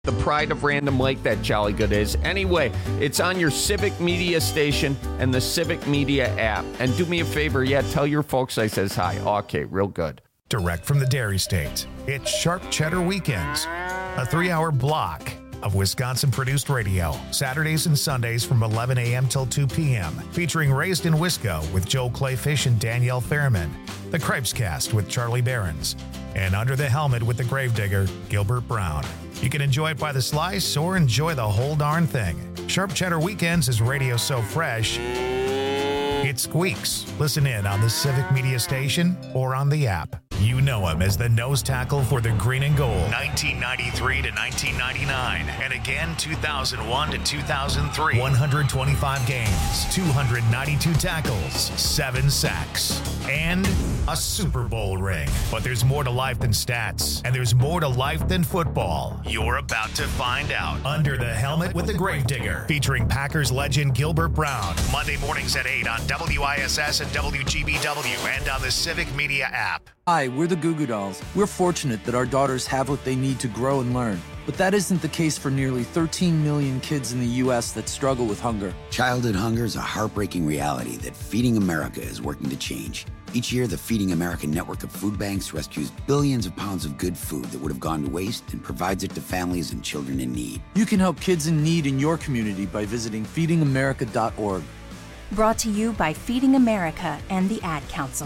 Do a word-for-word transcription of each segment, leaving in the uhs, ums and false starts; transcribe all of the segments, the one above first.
The pride of Random Lake, that jolly good is. Anyway, it's on your Civic Media station and the Civic Media app. And do me a favor, yeah, tell your folks I says hi. Okay, real good. Direct from the Dairy State, it's Sharp Cheddar Weekends, a three-hour block of Wisconsin-produced radio, Saturdays and Sundays from eleven a.m. till two p.m., featuring Raised in Wisco with Joel Clayfish and Danielle Fairman, The Cripes Cast with Charlie Behrens, and Under the Helmet with the Gravedigger, Gilbert Brown. You can enjoy it by the slice or enjoy the whole darn thing. Sharp Cheddar Weekends is radio so fresh, it squeaks. Listen in on the Civic Media station or on the app. You know him as the nose tackle for the Green and Gold, nineteen ninety-three to nineteen ninety-nine, and again two thousand one to two thousand three. one hundred twenty-five games, two hundred ninety-two tackles, seven sacks, and a Super Bowl ring. But there's more to life than stats, and there's more to life than football. You're about to find out. Under the Helmet with the Gravedigger, featuring Packers legend Gilbert Brown, Monday mornings at eight on W I S S and W G B W and on the Civic Media app. Hi, we're the Goo Goo Dolls. We're fortunate that our daughters have what they need to grow and learn. But that isn't the case for nearly thirteen million kids in the U S that struggle with hunger. Childhood hunger is a heartbreaking reality that Feeding America is working to change. Each year, the Feeding America network of food banks rescues billions of pounds of good food that would have gone to waste and provides it to families and children in need. You can help kids in need in your community by visiting feeding america dot org. Brought to you by Feeding America and the Ad Council.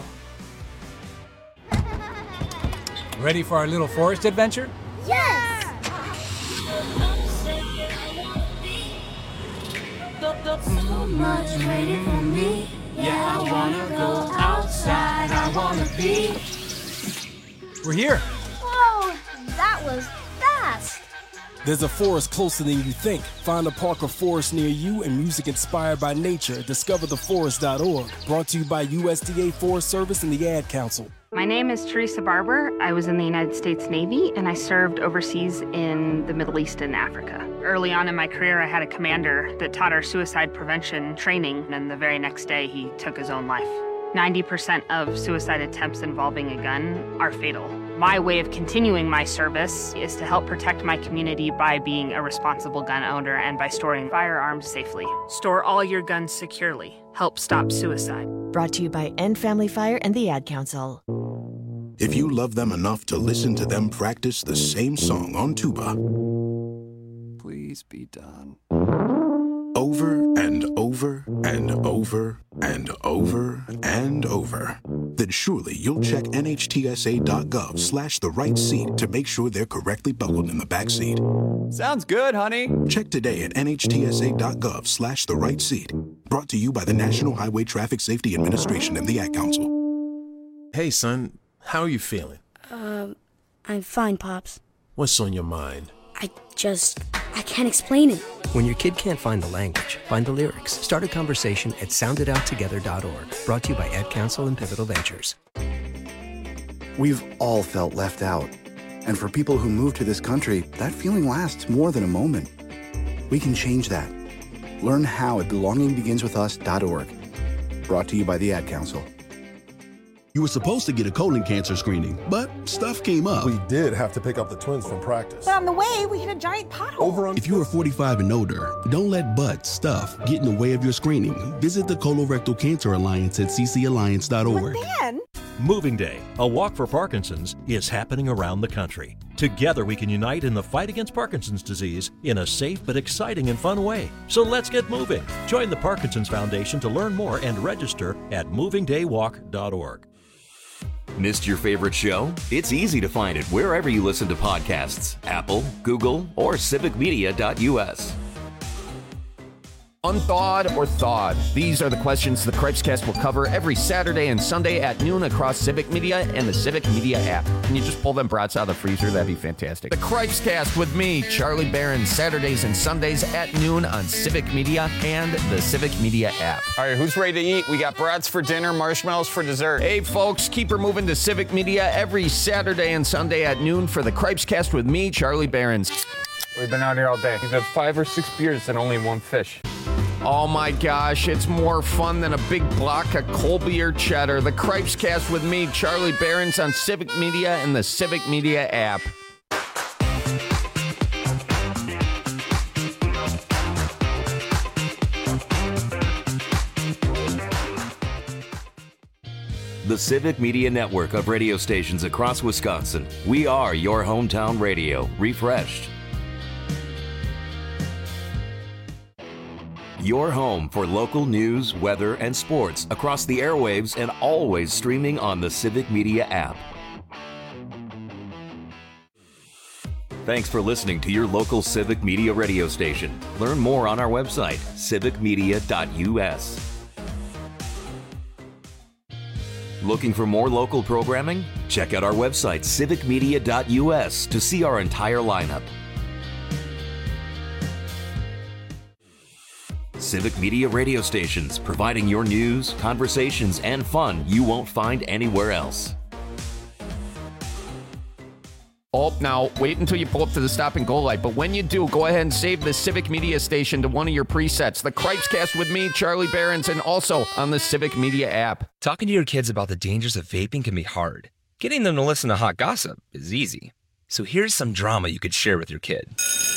Ready for our little forest adventure? Yes! So much waiting for me. Yeah, I wanna go outside. I wanna be. We're here. Whoa, that was fast. There's a forest closer than you think. Find a park or forest near you and music inspired by nature. discover the forest dot org. Brought to you by U S D A Forest Service and the Ad Council. My name is Teresa Barber. I was in the United States Navy, and I served overseas in the Middle East and Africa. Early on in my career, I had a commander that taught our suicide prevention training, and the very next day, he took his own life. ninety percent of suicide attempts involving a gun are fatal. My way of continuing my service is to help protect my community by being a responsible gun owner and by storing firearms safely. Store all your guns securely. Help stop suicide. Brought to you by End Family Fire and the Ad Council. If you love them enough to listen to them practice the same song on tuba, please be done. Over and over and over and over and over, then surely you'll check N H T S A dot gov slash the right seat to make sure they're correctly buckled in the back seat. Sounds good, honey. Check today at N H T S A dot gov slash the right seat. Brought to you by the National Highway Traffic Safety Administration and the Ad Council. Hey, son, how are you feeling? Um, I'm fine, Pops. What's on your mind? I just, I can't explain it. When your kid can't find the language, find the lyrics. Start a conversation at sound it out together dot org. Brought to you by Ad Council and Pivotal Ventures. We've all felt left out. And for people who move to this country, that feeling lasts more than a moment. We can change that. Learn how at belonging begins with us dot org. Brought to you by the Ad Council. You were supposed to get a colon cancer screening, but stuff came up. We did have to pick up the twins from practice. But on the way, we hit a giant pothole. Over on- if you are forty-five and older, don't let butt, stuff, get in the way of your screening. Visit the Colorectal Cancer Alliance at c c alliance dot org. But then... Moving Day, a walk for Parkinson's, is happening around the country. Together we can unite in the fight against Parkinson's disease in a safe but exciting and fun way. So let's get moving. Join the Parkinson's Foundation to learn more and register at moving day walk dot org. Missed your favorite show? It's easy to find it wherever you listen to podcasts. Apple, Google, or civic media dot u s. Unthawed or thawed? These are the questions the Cripescast will cover every Saturday and Sunday at noon across Civic Media and the Civic Media app. Can you just pull them brats out of the freezer? That'd be fantastic. The Cripescast with me, Charlie Behrens, Saturdays and Sundays at noon on Civic Media and the Civic Media app. All right, who's ready to eat? We got brats for dinner, marshmallows for dessert. Hey, folks, keep her moving to Civic Media every Saturday and Sunday at noon for the Cripescast with me, Charlie Behrens. We've been out here all day. We've had five or six beers and only one fish. Oh my gosh, it's more fun than a big block of Colby or cheddar. The Cripescast with me, Charlie Behrens, on Civic Media and the Civic Media app. the Civic Media network of radio stations across Wisconsin. We are your hometown radio, refreshed. Your home for local news, weather, and sports across the airwaves and always streaming on the Civic Media app. Thanks for listening to your local Civic Media radio station. Learn more on our website, civic media dot u s. Looking for more local programming? Check out our website, civic media dot u s, to see our entire lineup. Civic Media radio stations, providing your news, conversations, and fun you won't find anywhere else. Oh, now, wait until you pull up to the stop and go light. But when you do, go ahead and save the Civic Media station to one of your presets. The Cripescast with me, Charlie Behrens, and also on the Civic Media app. Talking to your kids about the dangers of vaping can be hard. Getting them to listen to hot gossip is easy. So here's some drama you could share with your kid.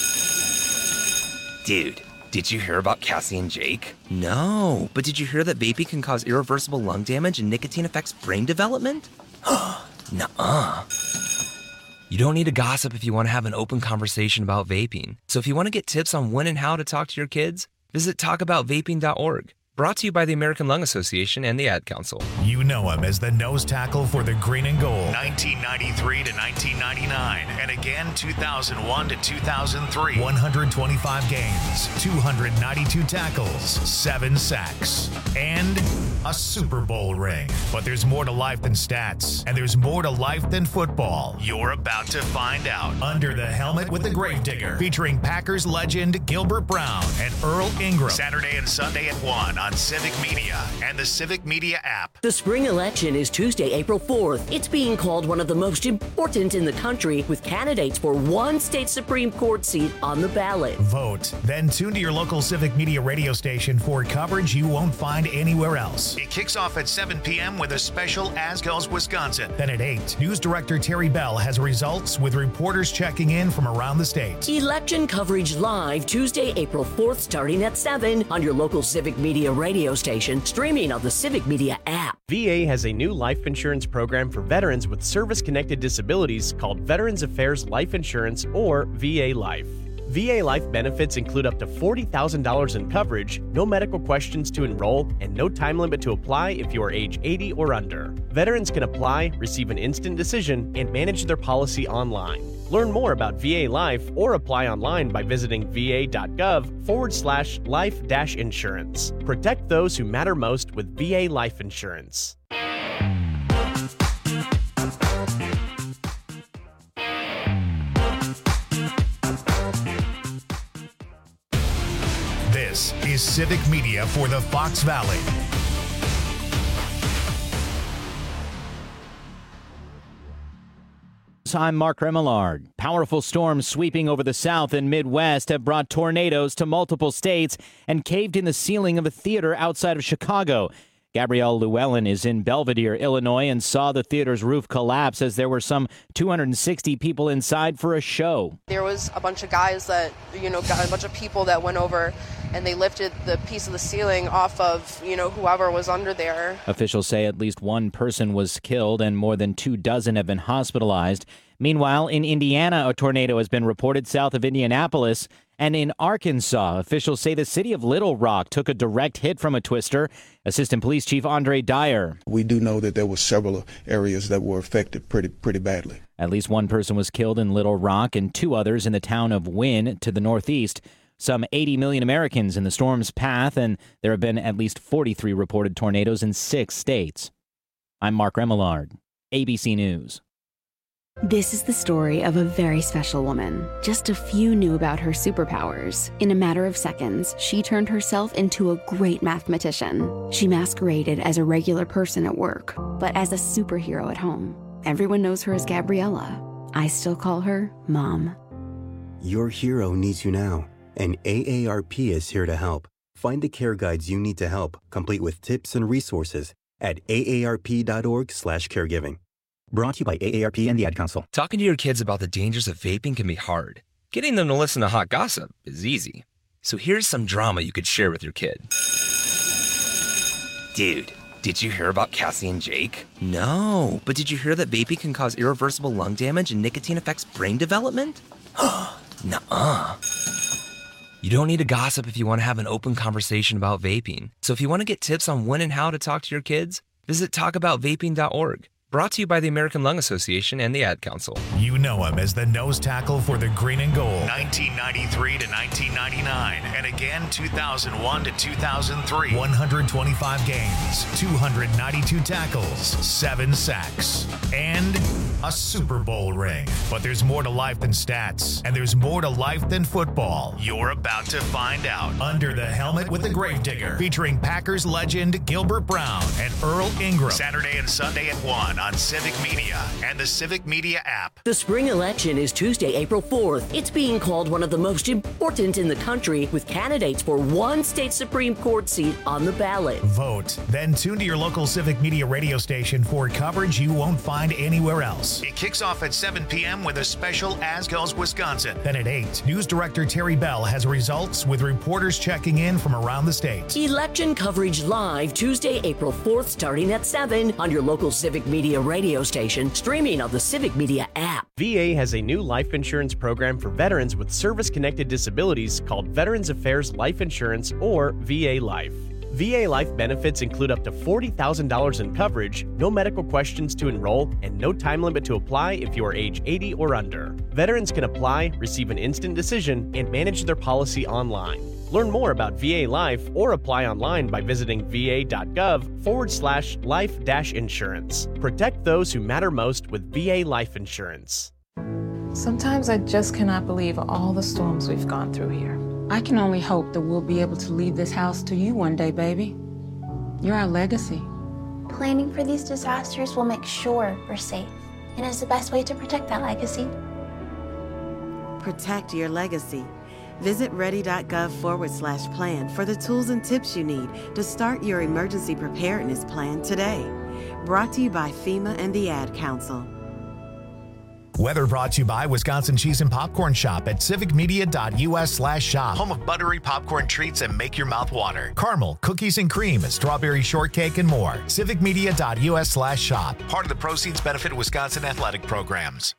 Dude, did you hear about Cassie and Jake? No, but did you hear that vaping can cause irreversible lung damage and nicotine affects brain development? Nuh-uh. You don't need to gossip if you want to have an open conversation about vaping. So if you want to get tips on when and how to talk to your kids, visit talk about vaping dot org. Brought to you by the American Lung Association and the Ad Council. You know him as the nose tackle for the Green and Gold, nineteen ninety-three to nineteen ninety-nine, and again two thousand one to two thousand three. one hundred twenty-five games, two hundred ninety-two tackles, seven sacks, and a Super Bowl ring. But there's more to life than stats, and there's more to life than football. You're about to find out. Under the Helmet with the Gravedigger, featuring Packers legend Gilbert Brown and Earl Ingram. Saturday and Sunday at one on Civic Media and the Civic Media app. The spring election is Tuesday, April fourth. It's being called one of the most important in the country, with candidates for one state Supreme Court seat on the ballot. Vote, then tune to your local Civic Media radio station for coverage you won't find anywhere else. It kicks off at seven p.m. with a special As Goes Wisconsin. Then at eight, News Director Terry Bell has results with reporters checking in from around the state. Election coverage live Tuesday, April fourth, starting at seven on your local Civic Media radio station, streaming on the Civic Media app. V A has a new life insurance program for veterans with service-connected disabilities called Veterans Affairs Life Insurance, or V A Life. V A Life benefits include up to forty thousand dollars in coverage, no medical questions to enroll, and no time limit to apply if you are age eighty or under. Veterans can apply, receive an instant decision, and manage their policy online. Learn more about V A Life or apply online by visiting va.gov forward slash life dash insurance. Protect those who matter most with V A Life Insurance. This is Civic Media for the Fox Valley. I'm Mark Remillard. Powerful storms sweeping over the South and Midwest have brought tornadoes to multiple states and caved in the ceiling of a theater outside of Chicago. Gabrielle Llewellyn is in Belvidere, Illinois, and saw the theater's roof collapse as there were some two hundred sixty people inside for a show. There was a bunch of guys that, you know, got a bunch of people that went over and they lifted the piece of the ceiling off of, you know, whoever was under there. Officials say at least one person was killed and more than two dozen have been hospitalized. Meanwhile, in Indiana, a tornado has been reported south of Indianapolis. And in Arkansas, officials say the city of Little Rock took a direct hit from a twister. Assistant Police Chief Andre Dyer. We do know that there were several areas that were affected pretty pretty badly. At least one person was killed in Little Rock and two others in the town of Wynne to the northeast. Some eighty million Americans in the storm's path, and there have been at least forty-three reported tornadoes in six states. I'm Mark Remillard, A B C News. This is the story of a very special woman. Just a few knew about her superpowers. In a matter of seconds, she turned herself into a great mathematician. She masqueraded as a regular person at work, but as a superhero at home. Everyone knows her as Gabriella. I still call her Mom. Your hero needs you now, and A A R P is here to help. Find the care guides you need to help, complete with tips and resources at A A R P dot org slash caregiving. Brought to you by A A R P and the Ad Council. Talking to your kids about the dangers of vaping can be hard. Getting them to listen to hot gossip is easy. So here's some drama you could share with your kid. Dude, Did you hear about Cassie and Jake? No, but did you hear that vaping can cause irreversible lung damage and nicotine affects brain development? Nuh-uh. You don't need to gossip if you want to have an open conversation about vaping. So if you want to get tips on when and how to talk to your kids, visit talk about vaping dot org. Brought to you by the American Lung Association and the Ad Council. You know him as the nose tackle for the Green and Gold, nineteen ninety-three to nineteen ninety-nine, and again two thousand one to two thousand three. one hundred twenty-five games, two hundred ninety-two tackles, seven sacks, and a Super Bowl ring. But there's more to life than stats, and there's more to life than football. You're about to find out. Under the Helmet with the Gravedigger, featuring Packers legend Gilbert Brown and Earl Ingram. Saturday and Sunday at one on Civic Media and the Civic Media app. The spring election is Tuesday, April fourth. It's being called one of the most important in the country, with candidates for one state Supreme Court seat on the ballot. Vote. Then tune to your local Civic Media radio station for coverage you won't find anywhere else. It kicks off at seven p.m. with a special As Goes Wisconsin. Then at eight, News Director Terry Bell has results with reporters checking in from around the state. Election coverage live Tuesday, April fourth, starting at seven on your local Civic Media radio station, streaming on the Civic Media app. V A has a new life insurance program for veterans with service-connected disabilities called Veterans Affairs Life Insurance, or V A Life. V A Life benefits include up to forty thousand dollars in coverage, no medical questions to enroll, and no time limit to apply if you are age eighty or under. Veterans can apply, receive an instant decision, and manage their policy online. Learn more about V A Life or apply online by visiting va.gov forward slash life dash insurance. Protect those who matter most with V A Life Insurance. Sometimes I just cannot believe all the storms we've gone through here. I can only hope that we'll be able to leave this house to you one day, baby. You're our legacy. Planning for these disasters will make sure we're safe, and is the best way to protect that legacy. Protect your legacy. Visit ready.gov forward slash plan for the tools and tips you need to start your emergency preparedness plan today. Brought to you by FEMA and the Ad Council. Weather brought to you by Wisconsin Cheese and Popcorn Shop at civicmedia.us slash shop. Home of buttery popcorn treats and make your mouth water. Caramel, cookies and cream, strawberry shortcake, and more. civicmedia.us slash shop. Part of the proceeds benefit Wisconsin athletic programs.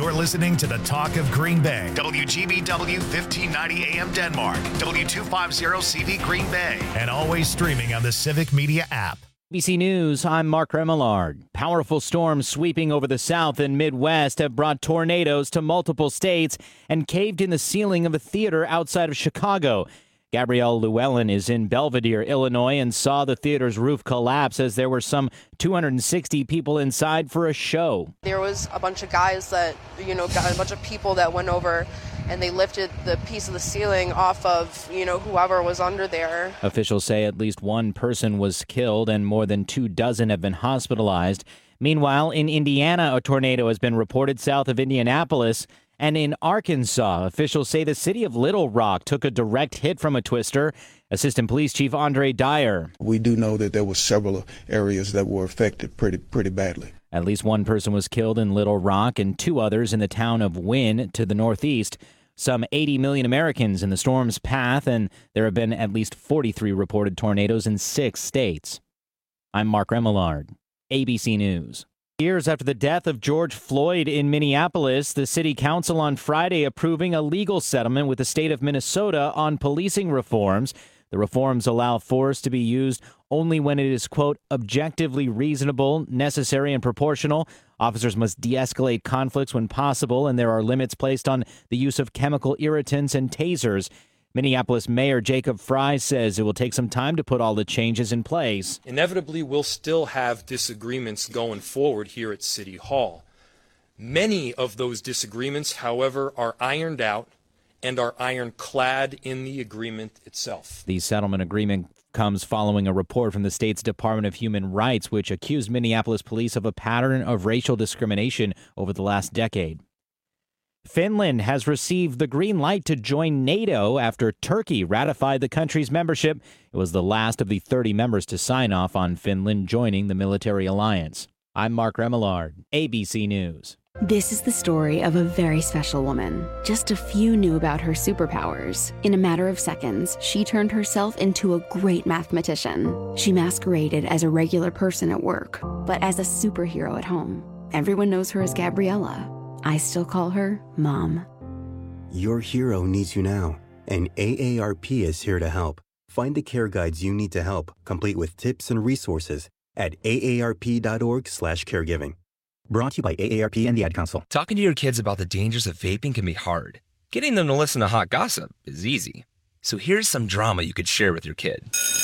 You're listening to the Talk of Green Bay. W G B W fifteen ninety A M Denmark, W two fifty C V Green Bay, and always streaming on the Civic Media app. A B C News, I'm Mark Remillard. Powerful storms sweeping over the South and Midwest have brought tornadoes to multiple states and caved in the ceiling of a theater outside of Chicago. Gabrielle Llewellyn is in Belvidere, Illinois, and saw the theater's roof collapse as there were some two hundred sixty people inside for a show. There was a bunch of guys that, you know, got a bunch of people that went over and they lifted the piece of the ceiling off of, you know, whoever was under there. Officials say at least one person was killed and more than two dozen have been hospitalized. Meanwhile, in Indiana, a tornado has been reported south of Indianapolis. And in Arkansas, officials say the city of Little Rock took a direct hit from a twister. Assistant Police Chief Andre Dyer. We do know that there were several areas that were affected pretty pretty badly. At least one person was killed in Little Rock and two others in the town of Wynne to the northeast. Some eighty million Americans in the storm's path, and there have been at least forty-three reported tornadoes in six states. I'm Mark Remillard, A B C News. Years after the death of George Floyd in Minneapolis, the city council on Friday approving a legal settlement with the state of Minnesota on policing reforms. The reforms allow force to be used only when it is, quote, objectively reasonable, necessary, and proportional. Officers must de-escalate conflicts when possible, and there are limits placed on the use of chemical irritants and tasers. Minneapolis Mayor Jacob Fry says it will take some time to put all the changes in place. Inevitably, we'll still have disagreements going forward here at City Hall. Many of those disagreements, however, are ironed out and are ironclad in the agreement itself. The settlement agreement comes following a report from the state's Department of Human Rights, which accused Minneapolis police of a pattern of racial discrimination over the last decade. Finland has received the green light to join NATO after Turkey ratified the country's membership. It was the last of the thirty members to sign off on Finland joining the military alliance. I'm Mark Remillard, A B C News. This is the story of a very special woman. Just a few knew about her superpowers. In a matter of seconds, she turned herself into a great mathematician. She masqueraded as a regular person at work, but as a superhero at home. Everyone knows her as Gabriella. I still call her Mom. Your hero needs you now, and A A R P is here to help. Find the care guides you need to help, complete with tips and resources at A A R P dot org slash caregiving. Brought to you by A A R P and the Ad Council. Talking to your kids about the dangers of vaping can be hard. Getting them to listen to hot gossip is easy. So here's some drama you could share with your kid.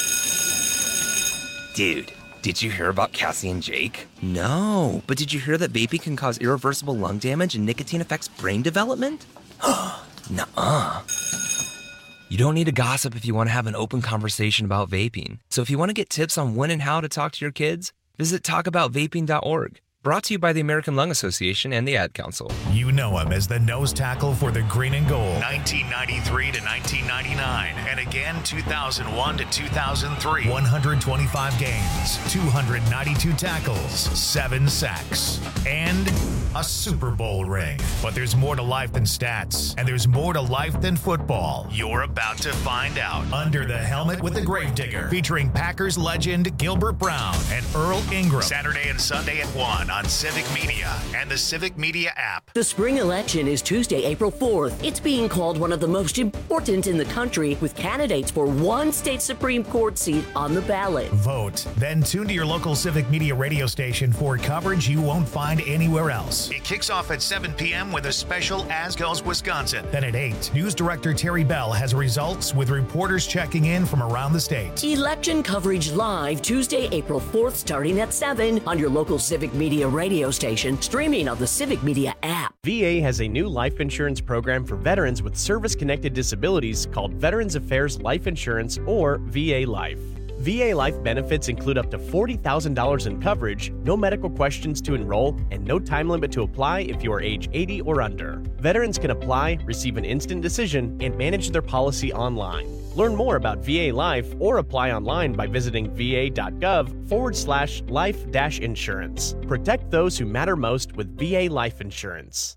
Dude, did you hear about Cassie and Jake? No, but did you hear that vaping can cause irreversible lung damage and nicotine affects brain development? Nuh-uh. You don't need to gossip if you want to have an open conversation about vaping. So if you want to get tips on when and how to talk to your kids, visit talk about vaping dot org. Brought to you by the American Lung Association and the Ad Council. You know him as the nose tackle for the Green and Gold, nineteen ninety-three to nineteen ninety-nine, and again two thousand one to two thousand three. one hundred twenty-five games, two hundred ninety-two tackles, seven sacks, and a Super Bowl ring. But there's more to life than stats, and there's more to life than football. You're about to find out. Under the Helmet with the Gravedigger, featuring Packers legend Gilbert Brown and Earl Ingram. Saturday and Sunday at one on Civic Media and the Civic Media app. The spring election is Tuesday, April fourth. It's being called one of the most important in the country, with candidates for one state Supreme Court seat on the ballot. Vote. Then tune to your local Civic Media radio station for coverage you won't find anywhere else. It kicks off at seven p.m. with a special As Goes Wisconsin. Then at eight, News Director Terry Bell has results with reporters checking in from around the state. Election coverage live Tuesday, April fourth, starting at seven on your local Civic Media radio station, streaming on the Civic Media app. V A has a new life insurance program for veterans with service-connected disabilities called Veterans Affairs Life Insurance, or V A Life. V A Life benefits include up to forty thousand dollars in coverage, no medical questions to enroll, and no time limit to apply if you are age eighty or under. Veterans can apply, receive an instant decision, and manage their policy online. Learn more about V A Life or apply online by visiting va.gov forward slash life dash insurance. Protect those who matter most with V A Life Insurance.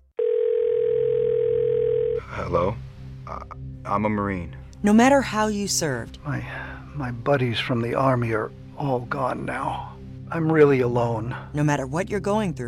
Hello? Uh, I'm a Marine. No matter how you served. My, my buddies from the Army are all gone now. I'm really alone. No matter what you're going through,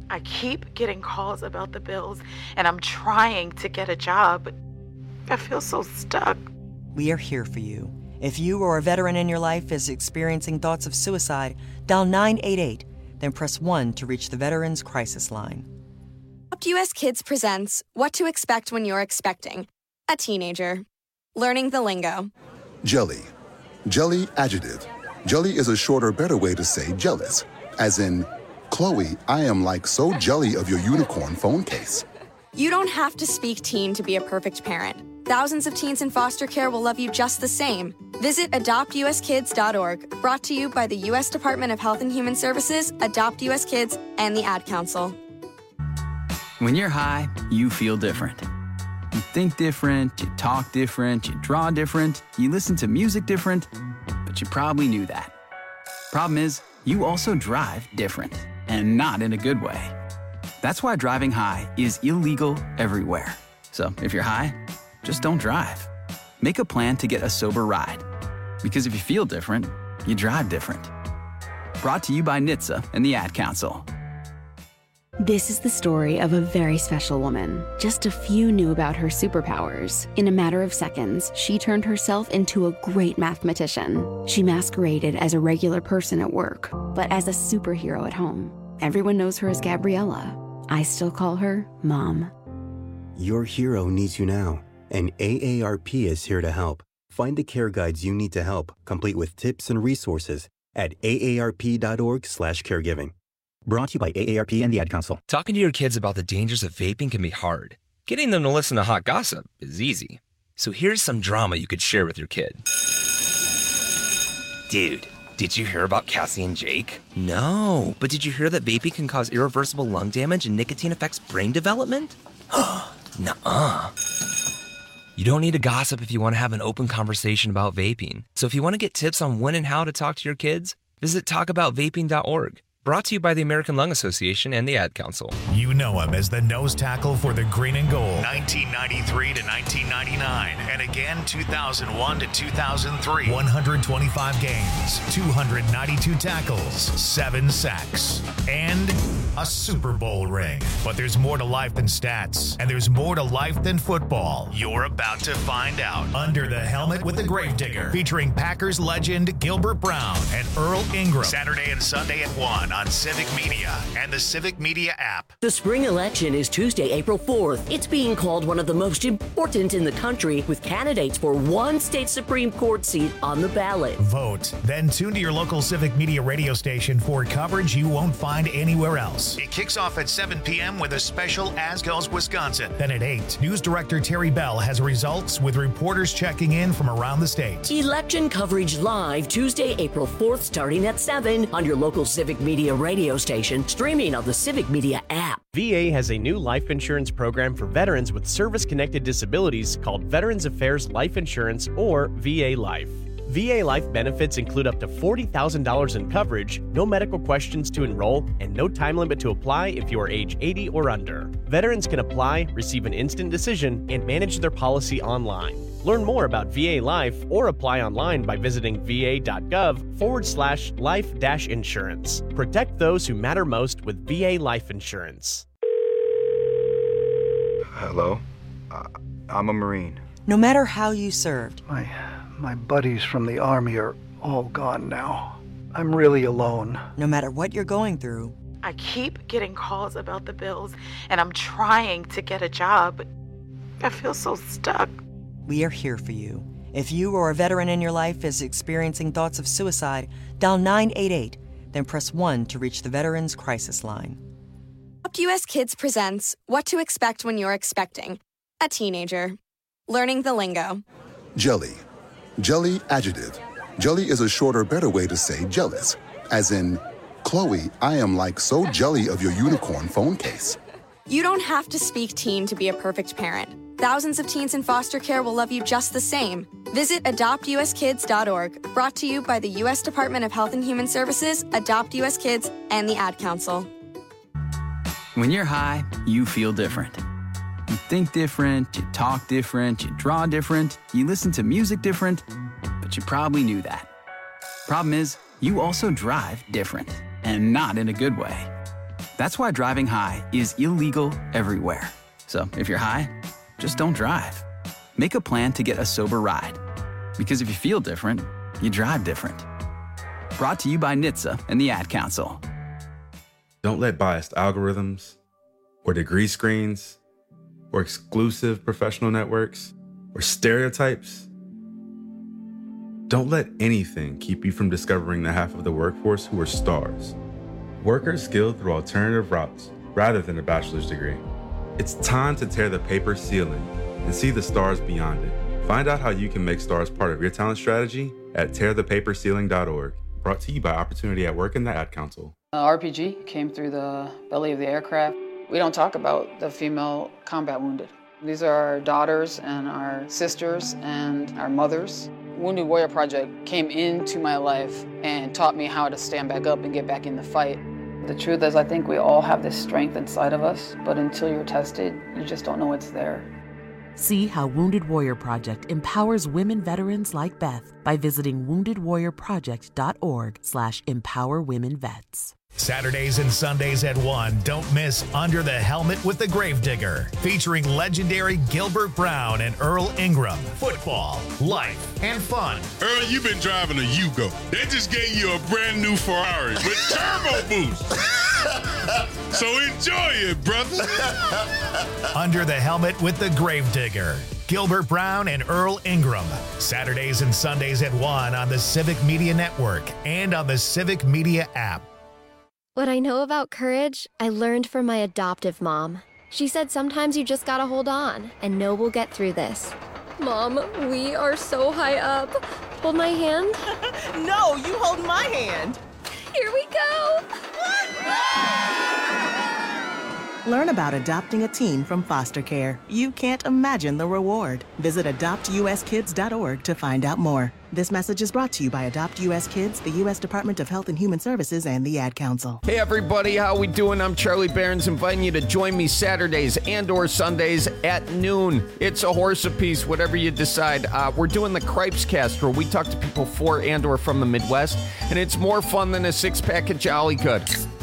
I keep getting calls about the bills, and I'm trying to get a job, but I feel so stuck. We are here for you. If you or a veteran in your life is experiencing thoughts of suicide, dial nine eight eight, then press one to reach the Veterans Crisis Line. Adopt U S Kids presents What to Expect When You're Expecting a Teenager. Learning the lingo. Jelly. Jelly adjective. Jelly is a shorter, better way to say jealous. As in, Chloe, I am like so jelly of your unicorn phone case. You don't have to speak teen to be a perfect parent. Thousands of teens in foster care will love you just the same. Visit adopt u s kids dot org, brought to you by the U S Department of Health and Human Services, Adopt U S Kids, and the Ad Council. When you're high, you feel different. You think different, you talk different, you draw different, you listen to music different, but you probably knew that. Problem is, you also drive different, and not in a good way. That's why driving high is illegal everywhere. So if you're high, just don't drive. Make a plan to get a sober ride. Because if you feel different, you drive different. Brought to you by N H T S A and the Ad Council. This is the story of a very special woman. Just a few knew about her superpowers. In a matter of seconds, she turned herself into a great mathematician. She masqueraded as a regular person at work, but as a superhero at home. Everyone knows her as Gabriella. I still call her Mom. Your hero needs you now, and A A R P is here to help. Find the care guides you need to help, complete with tips and resources at A A R P dot org slash caregiving. Brought to you by A A R P and the Ad Council. Talking to your kids about the dangers of vaping can be hard. Getting them to listen to hot gossip is easy. So here's some drama you could share with your kid. Dude, did you hear about Cassie and Jake? No, but did you hear that vaping can cause irreversible lung damage and nicotine affects brain development? Nuh-uh. You don't need to gossip if you want to have an open conversation about vaping. So if you want to get tips on when and how to talk to your kids, visit talk about vaping dot org. Brought to you by the American Lung Association and the Ad Council. You know him as the nose tackle for the Green and Gold, nineteen ninety-three to nineteen ninety-nine, and again two thousand one to two thousand three. one hundred twenty-five games, two hundred ninety-two tackles, seven sacks, and a Super Bowl ring. But there's more to life than stats, and there's more to life than football. You're about to find out. Under the Helmet with the Gravedigger, featuring Packers legend Gilbert Brown and Earl Ingram. Saturday and Sunday at one on Civic Media and the Civic Media app. The spring election is Tuesday, April fourth. It's being called one of the most important in the country, with candidates for one state Supreme Court seat on the ballot. Vote, then tune to your local Civic Media radio station for coverage you won't find anywhere else. It kicks off at seven p.m. with a special As Goes Wisconsin. Then at eight, News Director Terry Bell has results with reporters checking in from around the state. Election coverage live Tuesday, April fourth, starting at seven on your local Civic Media radio station, streaming on the Civic Media app. V A has a new life insurance program for veterans with service-connected disabilities called Veterans Affairs Life Insurance, or V A Life. V A Life benefits include up to forty thousand dollars in coverage, no medical questions to enroll, and no time limit to apply if you are age eighty or under. Veterans can apply, receive an instant decision, and manage their policy online. Learn more about V A Life or apply online by visiting va.gov forward slash life dash insurance. Protect those who matter most with V A Life Insurance. Hello? Uh, I'm a Marine. No matter how you served, My, my buddies from the Army are all gone now. I'm really alone. no matter what you're going through, I keep getting calls about the bills, and I'm trying to get a job, but I feel so stuck. we are here for you. If you or a veteran in your life is experiencing thoughts of suicide, dial nine eight eight, then press one to reach the Veterans Crisis Line. Adopt U S Kids presents What to Expect When You're Expecting a Teenager. Learning the lingo. Jelly. Jelly adjective. Jelly is a shorter, better way to say jealous. As in, Chloe, I am like so jelly of your unicorn phone case. You don't have to speak teen to be a perfect parent. Thousands of teens in foster care will love you just the same. Visit adopt u s kids dot org, brought to you by the U S Department of Health and Human Services, Adopt U S Kids, and the Ad Council. When you're high, you feel different. You think different, you talk different, you draw different, you listen to music different, but you probably knew that. Problem is, you also drive different, and not in a good way. That's why driving high is illegal everywhere. So if you're high, just don't drive. Make a plan to get a sober ride. Because if you feel different, you drive different. Brought to you by N H T S A and the Ad Council. Don't let biased algorithms or degree screens or exclusive professional networks or stereotypes. Don't let anything keep you from discovering the half of the workforce who are stars. Workers skilled through alternative routes rather than a bachelor's degree. It's time to tear the paper ceiling and see the stars beyond it. Find out how you can make stars part of your talent strategy at tear the paper ceiling dot org. Brought to you by Opportunity at Work and the Ad Council. Uh, R P G came through the belly of the aircraft. We don't talk about the female combat wounded. These are our daughters and our sisters and our mothers. Wounded Warrior Project came into my life and taught me how to stand back up and get back in the fight. The truth is, I think we all have this strength inside of us, but until you're tested, you just don't know it's there. See how Wounded Warrior Project empowers women veterans like Beth by visiting wounded warrior project dot org slash empower women vets. Saturdays and Sundays at one, don't miss Under the Helmet with the Gravedigger, featuring legendary Gilbert Brown and Earl Ingram. Football, life, and fun. Earl, you've been driving a Yugo. They just gave you a brand new Ferrari with turbo boost. So enjoy it, brother. Under the Helmet with the Gravedigger. Gilbert Brown and Earl Ingram. Saturdays and Sundays at one on the Civic Media Network and on the Civic Media app. What I know about courage, I learned from my adoptive mom. She said sometimes you just gotta hold on and know we'll get through this. Mom, we are so high up. Hold my hand. No, you hold my hand. Here we go. Learn about adopting a teen from foster care. You can't imagine the reward. Visit adopt u s kids dot org to find out more. This message is brought to you by Adopt U S Kids, the U S Department of Health and Human Services, and the Ad Council. Hey everybody, how we doing? I'm Charlie Behrens, inviting you to join me Saturdays and or Sundays at noon. It's a horse apiece, whatever you decide. Uh, we're doing the Cripes Cast, where we talk to people for and or from the Midwest, and it's more fun than a six-pack of Jolly Good.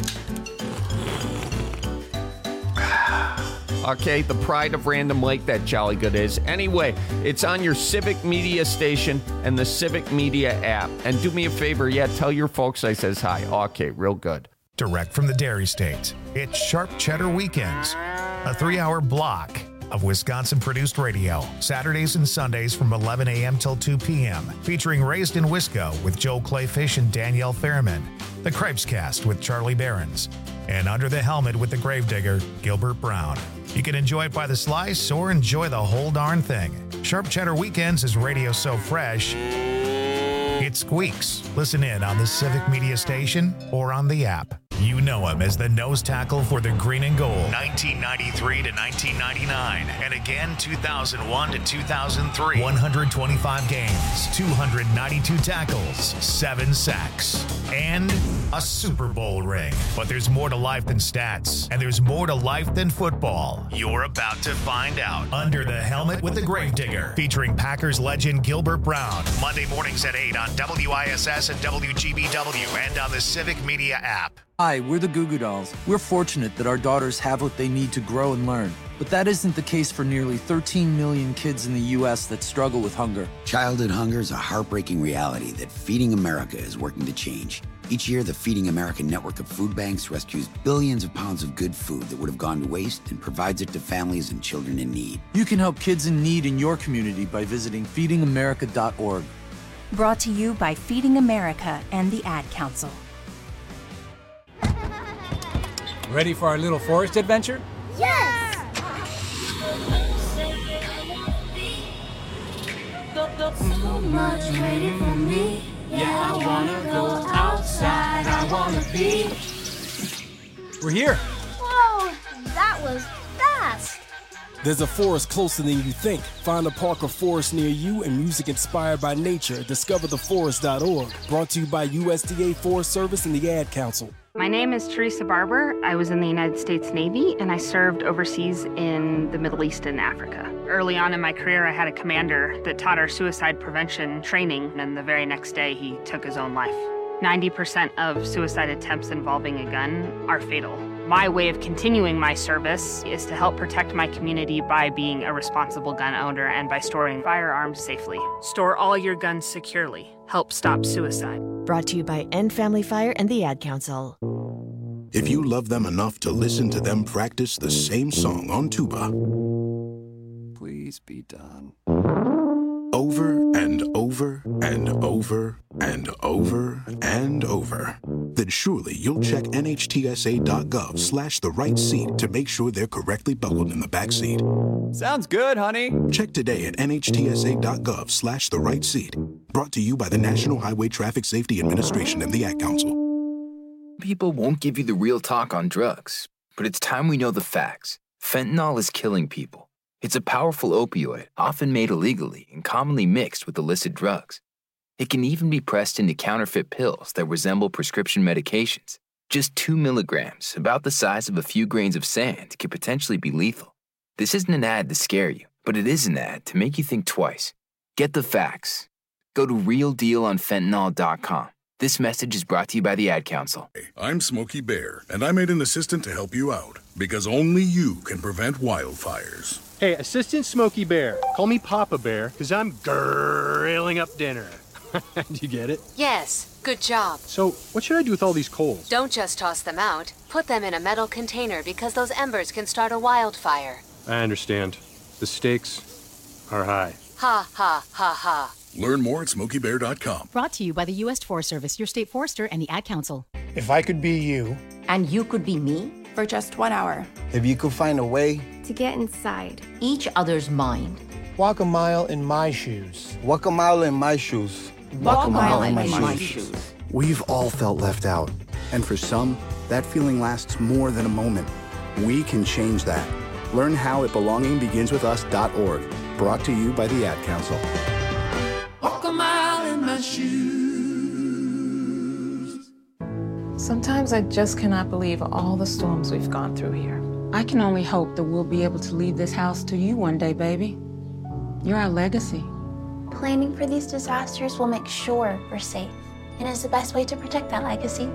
Okay, the pride of Random Lake, that Jolly Good is. Anyway, it's on your Civic Media station and the Civic Media app. And do me a favor, yeah, tell your folks I says hi. Okay, real good. Direct from the Dairy State, it's Sharp Cheddar Weekends, a three-hour block of Wisconsin-produced radio, Saturdays and Sundays from eleven a.m. till two p.m., featuring Raised in Wisco with Joe Clayfish and Danielle Fairman, the Cripes Cast with Charlie Behrens, and Under the Helmet with the Gravedigger, Gilbert Brown. You can enjoy it by the slice or enjoy the whole darn thing. Sharp Cheddar Weekends is radio so fresh, it squeaks. Listen in on the Civic Media station or on the app. You know him as the nose tackle for the Green and Gold, nineteen ninety-three to nineteen ninety-nine, and again two thousand one to two thousand three. one hundred twenty-five games, two hundred ninety-two tackles, seven sacks, and a Super Bowl ring. But there's more to life than stats, and there's more to life than football. You're about to find out. Under the Helmet with the Gravedigger, featuring Packers legend Gilbert Brown, Monday mornings at eight on W I S S and W G B W and on the Civic Media app. Hi, we're the Goo Goo Dolls. We're fortunate that our daughters have what they need to grow and learn. But that isn't the case for nearly thirteen million kids in the U S that struggle with hunger. Childhood hunger is a heartbreaking reality that Feeding America is working to change. Each year, the Feeding America network of food banks rescues billions of pounds of good food that would have gone to waste and provides it to families and children in need. You can help kids in need in your community by visiting feeding america dot org. Brought to you by Feeding America and the Ad Council. Ready for our little forest adventure? Yes! So much waiting for me. Yeah, I wanna go outside. I wanna be. We're here. Whoa, that was fast. There's a forest closer than you think. Find a park or forest near you and music inspired by nature. discover the forest dot org. Brought to you by U S D A Forest Service and the Ad Council. My name is Teresa Barber. I was in the United States Navy and I served overseas in the Middle East and Africa. Early on in my career, I had a commander that taught our suicide prevention training, and the very next day he took his own life. ninety percent of suicide attempts involving a gun are fatal. My way of continuing my service is to help protect my community by being a responsible gun owner and by storing firearms safely. Store all your guns securely. Help stop suicide. Brought to you by End Family Fire and the Ad Council. If you love them enough to listen to them practice the same song on tuba, please be done. Over and over and over and over and over, then surely you'll check N H T S A dot gov slash the right seat to make sure they're correctly buckled in the back seat. Sounds good, honey. Check today at N H T S A dot gov slash the right seat. Brought to you by the National Highway Traffic Safety Administration and the Ad Council. People won't give you the real talk on drugs, but it's time we know the facts. Fentanyl is killing people. It's a powerful opioid, often made illegally and commonly mixed with illicit drugs. It can even be pressed into counterfeit pills that resemble prescription medications. Just two milligrams, about the size of a few grains of sand, could potentially be lethal. This isn't an ad to scare you, but it is an ad to make you think twice. Get the facts. Go to real deal on fentanyl dot com. This message is brought to you by the Ad Council. I'm Smokey Bear, and I made an assistant to help you out, because only you can prevent wildfires. Hey, Assistant Smokey Bear. Call me Papa Bear, because I'm grilling up dinner. Do you get it? Yes, good job. So, what should I do with all these coals? Don't just toss them out. Put them in a metal container because those embers can start a wildfire. I understand. The stakes are high. Ha, ha, ha, ha. Learn more at smokey bear dot com. Brought to you by the U S Forest Service, your state forester, and the Ad Council. If I could be you. And you could be me? For just one hour. If you could find a way. To get inside each other's mind. Walk a mile in my shoes. Walk a mile in my shoes. Walk, Walk a mile, mile in, in my, my shoes. shoes. We've all felt left out. And for some, that feeling lasts more than a moment. We can change that. Learn how at belonging begins with us dot org. Brought to you by the Ad Council. Walk a mile in my shoes. Sometimes I just cannot believe all the storms we've gone through here. I can only hope that we'll be able to leave this house to you one day, baby. You're our legacy. Planning for these disasters will make sure we're safe, and is the best way to protect that legacy.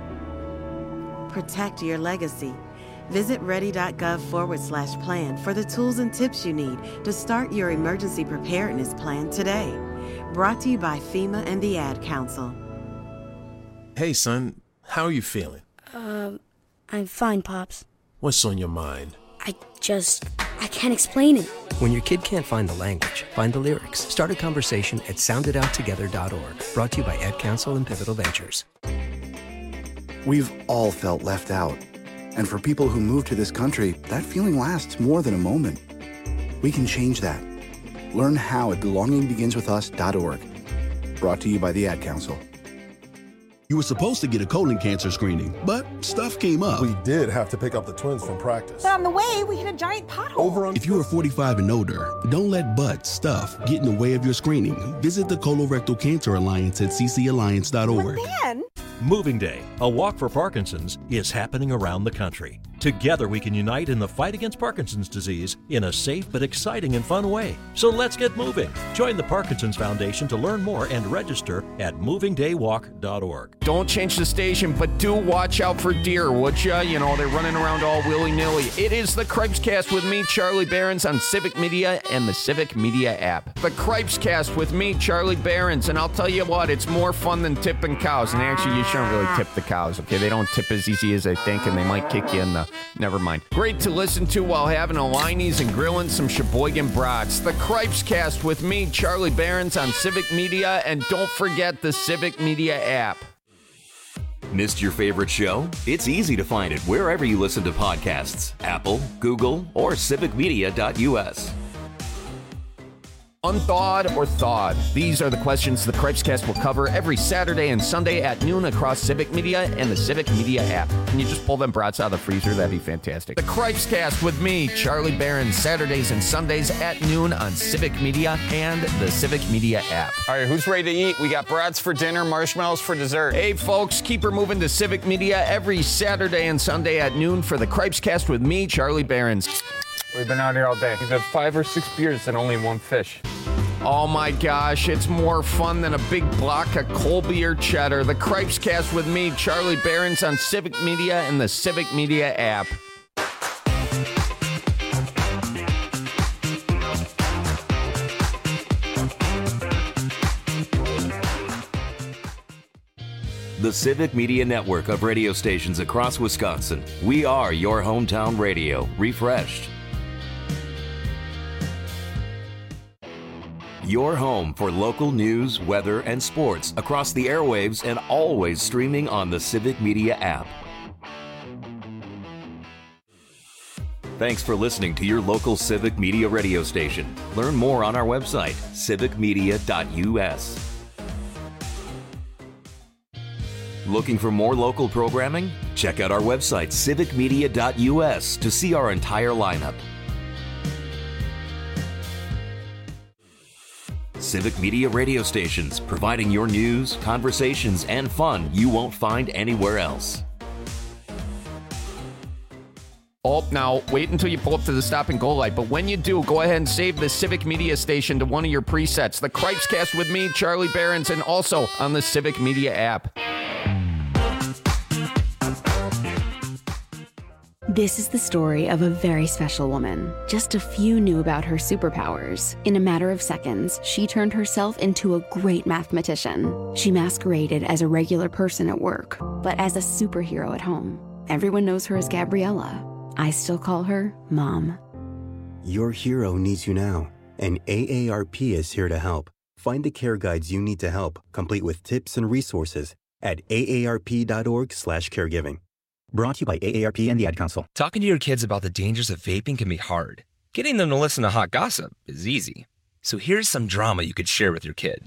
Protect your legacy. Visit ready.gov forward slash plan for the tools and tips you need to start your emergency preparedness plan today. Brought to you by FEMA and the Ad Council. Hey, son, how are you feeling? Um, I'm fine, Pops. What's on your mind? I just, I can't explain it. When your kid can't find the language, find the lyrics. Start a conversation at sound it out together dot org. Brought to you by Ad Council and Pivotal Ventures. We've all felt left out. And for people who move to this country, that feeling lasts more than a moment. We can change that. Learn how at belonging begins with us dot org. Brought to you by the Ad Council. You were supposed to get a colon cancer screening, but stuff came up. We did have to pick up the twins from practice. But on the way, we hit a giant pothole. Over on- if you are forty-five and older, don't let butt stuff get in the way of your screening. Visit the Colorectal Cancer Alliance at c c alliance dot org. But then- Moving Day, a walk for Parkinson's, is happening around the country. Together we can unite in the fight against Parkinson's disease in a safe but exciting and fun way. So let's get moving. Join the Parkinson's Foundation to learn more and register at moving day walk dot org. Don't change the station, but do watch out for deer, would ya? You know, they're running around all willy-nilly. It is the Cripescast with me, Charlie Behrens, on Civic Media and the Civic Media app. The Cripescast with me, Charlie Behrens, and I'll tell you what, it's more fun than tipping cows. And actually, you shouldn't really tip the cows, okay? They don't tip as easy as they think, and they might kick you in the... Never mind. Great to listen to while having a Liney's and grilling some Sheboygan brats. The Cripescast with me, Charlie Behrens, on Civic Media, and don't forget the Civic Media app. Missed your favorite show? It's easy to find it wherever you listen to podcasts. Apple, Google, or civic media dot u s. Unthawed or thawed? These are the questions the Cripescast will cover every Saturday and Sunday at noon across Civic Media and the Civic Media app. Can you just pull them brats out of the freezer? That'd be fantastic. The Cripescast with me, Charlie Behrens, Saturdays and Sundays at noon on Civic Media and the Civic Media app. All right, who's ready to eat? We got brats for dinner, marshmallows for dessert. Hey, folks, keep her moving to Civic Media every Saturday and Sunday at noon for the Cripescast with me, Charlie Behrens. We've been out here all day. We've had five or six beers and only one fish. Oh my gosh, it's more fun than a big block of Colby or cheddar. The Cripes Cast with me, Charlie Behrens, on Civic Media and the Civic Media app. The Civic Media network of radio stations across Wisconsin. We are your hometown radio, refreshed. Your home for local news, weather, and sports across the airwaves and always streaming on the Civic Media app. Thanks for listening to your local Civic Media radio station. Learn more on our website, civic media dot u s. Looking for more local programming? Check out our website, civic media dot u s, to see our entire lineup. Civic Media radio stations, providing your news, conversations, and fun you won't find anywhere else. Oh, now, wait until you pull up to the stop and go light. But when you do, go ahead and save the Civic Media station to one of your presets. The Cripes Cast with me, Charlie Behrens, and also on the Civic Media app. This is the story of a very special woman. Just a few knew about her superpowers. In a matter of seconds, she turned herself into a great mathematician. She masqueraded as a regular person at work, but as a superhero at home. Everyone knows her as Gabriella. I still call her Mom. Your hero needs you now, and A A R P is here to help. Find the care guides you need to help, complete with tips and resources at A A R P dot org slash caregiving. Brought to you by A A R P and the Ad Council. Talking to your kids about the dangers of vaping can be hard. Getting them to listen to hot gossip is easy. So here's some drama you could share with your kid.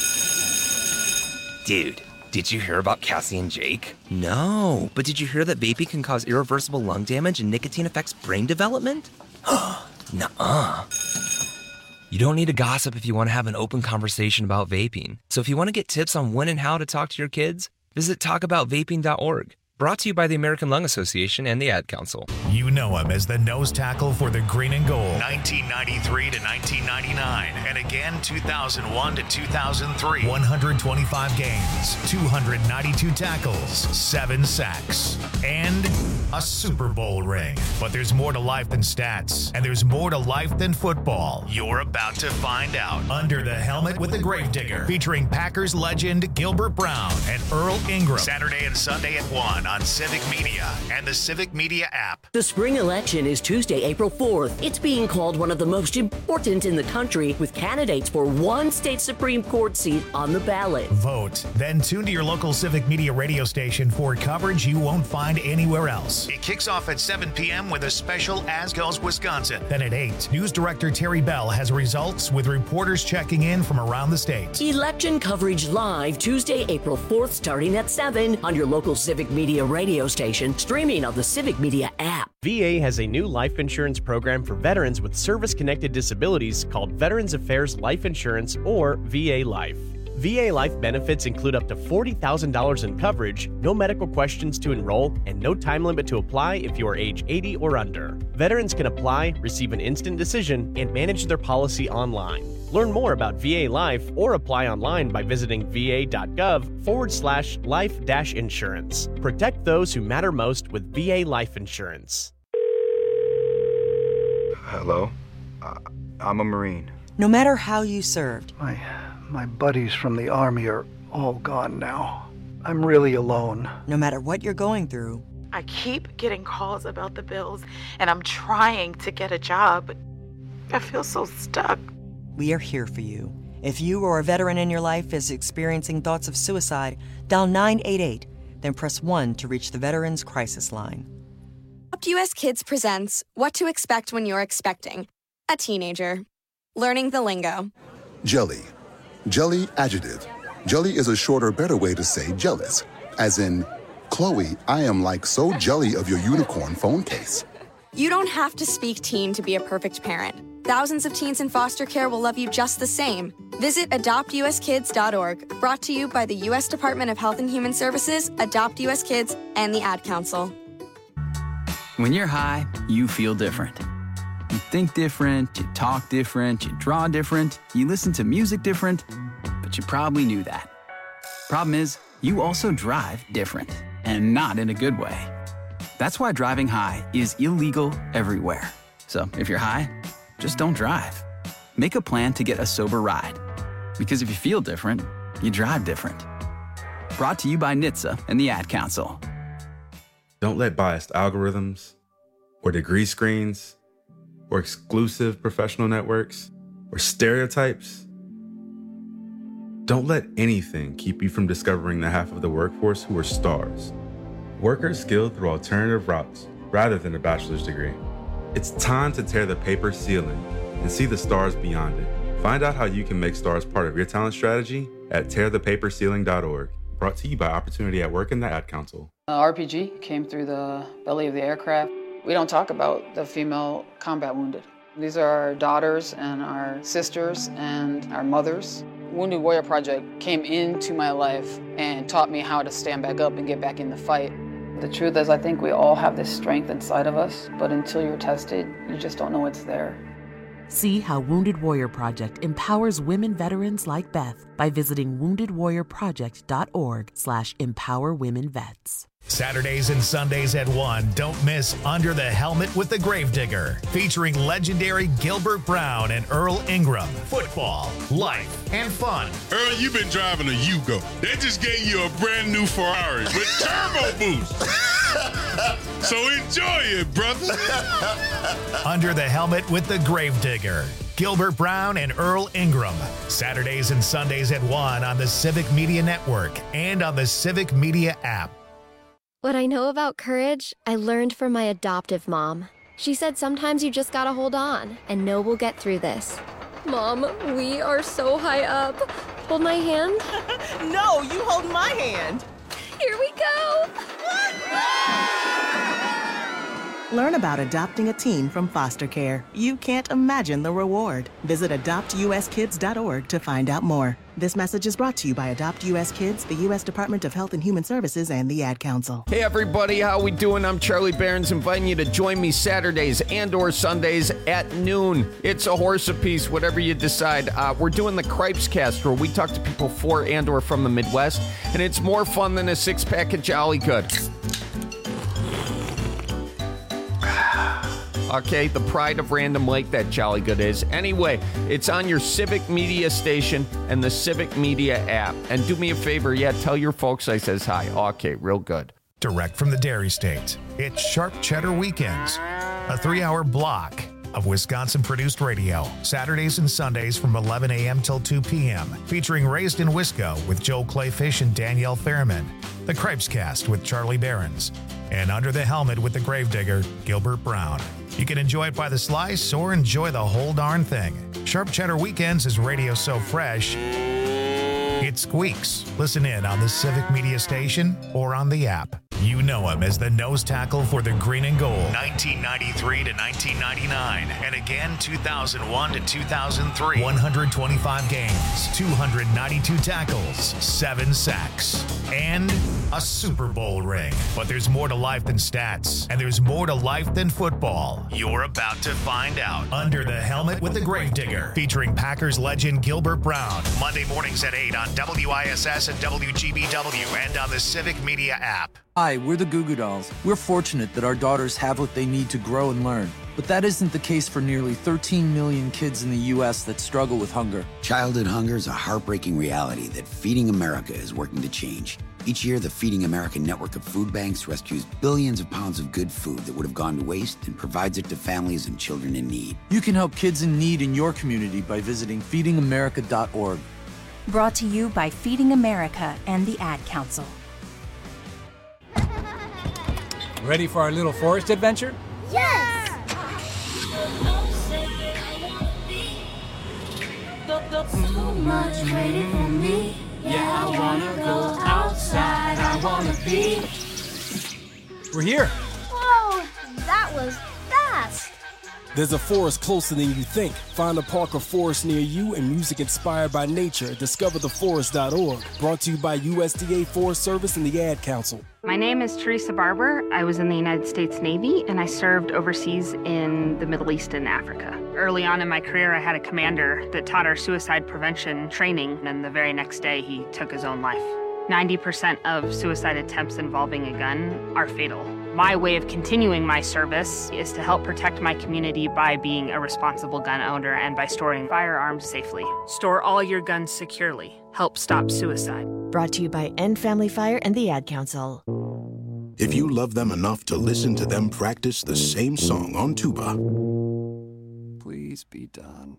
Dude, did you hear about Cassie and Jake? No, but did you hear that vaping can cause irreversible lung damage and nicotine affects brain development? Nuh-uh. You don't need to gossip if you want to have an open conversation about vaping. So if you want to get tips on when and how to talk to your kids, visit talk about vaping dot org. Brought to you by the American Lung Association and the Ad Council. You know him as the nose tackle for the Green and Gold, nineteen ninety-three to nineteen ninety-nine, and again two thousand one to two thousand three. one hundred twenty-five games, two hundred ninety-two tackles, seven sacks, and a Super Bowl ring. But there's more to life than stats, and there's more to life than football. You're about to find out. Under the Helmet with the Gravedigger, featuring Packers legend Gilbert Brown and Earl Ingram. Saturday and Sunday at one on Civic Media and the Civic Media app. The spring election is Tuesday, April fourth. It's being called one of the most important in the country, with candidates for one state Supreme Court seat on the ballot. Vote. Then tune to your local Civic Media radio station for coverage you won't find anywhere else. It kicks off at seven p.m. with a special As Goes Wisconsin. Then at eight, News Director Terry Bell has results with reporters checking in from around the state. Election coverage live Tuesday, April fourth, starting at seven on your local Civic Media radio station, streaming on the Civic Media app. V A has a new life insurance program for veterans with service-connected disabilities called Veterans Affairs Life Insurance, or V A Life. V A Life benefits include up to forty thousand dollars in coverage, no medical questions to enroll, and no time limit to apply if you are age eighty or under. Veterans can apply, receive an instant decision, and manage their policy online. Learn more about V A Life or apply online by visiting va.gov forward slash life dash insurance. Protect those who matter most with V A Life Insurance. Hello? Uh, I'm a Marine. No matter how you served. My, my buddies from the Army are all gone now. I'm really alone. No matter what you're going through. I keep getting calls about the bills, and I'm trying to get a job, but I feel so stuck. We are here for you. If you or a veteran in your life is experiencing thoughts of suicide, dial nine eight eight, then press one to reach the Veterans Crisis Line. Adopt U S Kids presents What to Expect When You're Expecting a Teenager. Learning the lingo. Jelly. Jelly adjective. Jelly is a shorter, better way to say jealous. As in, Chloe, I am like so jelly of your unicorn phone case. You don't have to speak teen to be a perfect parent. Thousands of teens in foster care will love you just the same. Visit adopt u s kids dot org, brought to you by the U S Department of Health and Human Services, Adopt U S Kids, and the Ad Council. When you're high, you feel different. You think different, you talk different, you draw different, you listen to music different, but you probably knew that. Problem is, you also drive different, and not in a good way. That's why driving high is illegal everywhere. So if you're high, just don't drive. Make a plan to get a sober ride. Because if you feel different, you drive different. Brought to you by N H T S A and the Ad Council. Don't let biased algorithms, or degree screens, or exclusive professional networks, or stereotypes. Don't let anything keep you from discovering the half of the workforce who are stars. Workers skilled through alternative routes rather than a bachelor's degree. It's time to tear the paper ceiling and see the stars beyond it. Find out how you can make stars part of your talent strategy at tear the paper ceiling dot org. Brought to you by Opportunity at Work and the Ad Council. Uh, R P G came through the belly of the aircraft. We don't talk about the female combat wounded. These are our daughters and our sisters and our mothers. Wounded Warrior Project came into my life and taught me how to stand back up and get back in the fight. The truth is, I think we all have this strength inside of us, but until you're tested, you just don't know it's there. See how Wounded Warrior Project empowers women veterans like Beth by visiting wounded warrior project dot org slash empower women vets. Saturdays and Sundays at one, don't miss Under the Helmet with the Gravedigger, featuring legendary Gilbert Brown and Earl Ingram. Football, life, and fun. Earl, you've been driving a Yugo. They just gave you a brand new Ferrari with turbo boost. So enjoy it, brother. Under the Helmet with the Gravedigger. Gilbert Brown and Earl Ingram. Saturdays and Sundays at one on the Civic Media Network and on the Civic Media app. What I know about courage, I learned from my adoptive mom. She said sometimes you just gotta hold on and know we'll get through this. Mom, we are so high up. Hold my hand. No, you hold my hand. Here we go. Learn about adopting a teen from foster care. You can't imagine the reward. Visit adopt u s kids dot org to find out more. This message is brought to you by Adopt U S Kids, the U S Department of Health and Human Services, and the Ad Council. Hey everybody, how we doing? I'm Charlie Behrens, inviting you to join me Saturdays and or Sundays at noon. It's a horse apiece, whatever you decide. Uh, we're doing the Cripes Cast, where we talk to people for and or from the Midwest, and it's more fun than a six-pack of Jolly Good. Okay, the pride of Random Lake, that Jolly Good is. Anyway, it's on your Civic Media station and the Civic Media app. And do me a favor, yeah, tell your folks I says hi. Okay, real good. Direct from the Dairy State, it's Sharp Cheddar Weekends, a three-hour block of Wisconsin-produced radio, Saturdays and Sundays from eleven a.m. till two p.m., featuring Raised in Wisco with Joe Clayfish and Danielle Fairman, the Cripes Cast with Charlie Behrens, and Under the Helmet with the Gravedigger, Gilbert Brown. You can enjoy it by the slice or enjoy the whole darn thing. Sharp Cheddar Weekends is radio so fresh, it squeaks. Listen in on the Civic Media station or on the app. You know him as the nose tackle for the Green and Gold, nineteen ninety-three to nineteen ninety-nine, and again two thousand one to two thousand three. one hundred twenty-five games, two hundred ninety-two tackles, seven sacks, and a Super Bowl ring. But there's more to life than stats, and there's more to life than football. You're about to find out. Under the Helmet with the Gravedigger, featuring Packers legend Gilbert Brown, Monday mornings at eight on W I S S and W G B W and on the Civic Media app. Hi, we're the Goo Goo Dolls. We're fortunate that our daughters have what they need to grow and learn. But that isn't the case for nearly thirteen million kids in the U S that struggle with hunger. Childhood hunger is a heartbreaking reality that Feeding America is working to change. Each year, the Feeding America network of food banks rescues billions of pounds of good food that would have gone to waste and provides it to families and children in need. You can help kids in need in your community by visiting feeding america dot org. Brought to you by Feeding America and the Ad Council. Ready for our little forest adventure? Yes! So much waiting for me. Yeah, I wanna go outside. I wanna be. We're here. Whoa, that was fast. There's a forest closer than you think. Find a park or forest near you and music inspired by nature at discover the forest dot org. Brought to you by U S D A Forest Service and the Ad Council. My name is Teresa Barber. I was in the United States Navy, and I served overseas in the Middle East and Africa. Early on in my career, I had a commander that taught our suicide prevention training, and the very next day, he took his own life. ninety percent of suicide attempts involving a gun are fatal. My way of continuing my service is to help protect my community by being a responsible gun owner and by storing firearms safely. Store all your guns securely. Help stop suicide. Brought to you by End Family Fire and the Ad Council. If you love them enough to listen to them practice the same song on tuba, please be done.